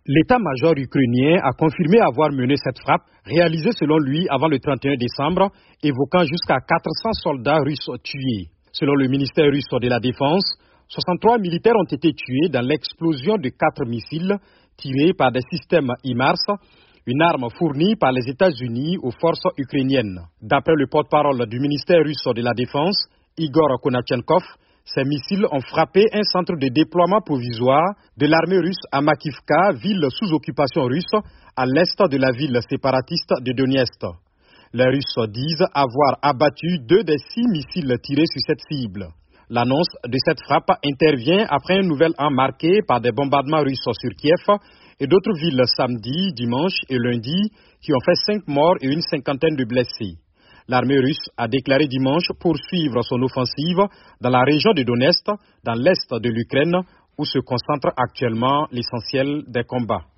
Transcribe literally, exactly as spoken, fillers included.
L'état-major ukrainien a confirmé avoir mené cette frappe, réalisée selon lui avant le trente et un décembre, évoquant jusqu'à quatre cents soldats russes tués. Selon le ministère russe de la Défense, soixante-trois militaires ont été tués dans l'explosion de quatre missiles tirés par des systèmes HIMARS, une arme fournie par les États-Unis aux forces ukrainiennes. D'après le porte-parole du ministère russe de la Défense, Igor Konachenkov, ces missiles ont frappé un centre de déploiement provisoire de l'armée russe à Makivka, ville sous occupation russe, à l'est de la ville séparatiste de Donetsk. Les Russes disent avoir abattu deux des six missiles tirés sur cette cible. L'annonce de cette frappe intervient après un nouvel an marqué par des bombardements russes sur Kiev et d'autres villes samedi, dimanche et lundi qui ont fait cinq morts et une cinquantaine de blessés. L'armée russe a déclaré dimanche poursuivre son offensive dans la région de Donetsk, dans l'est de l'Ukraine, où se concentre actuellement l'essentiel des combats.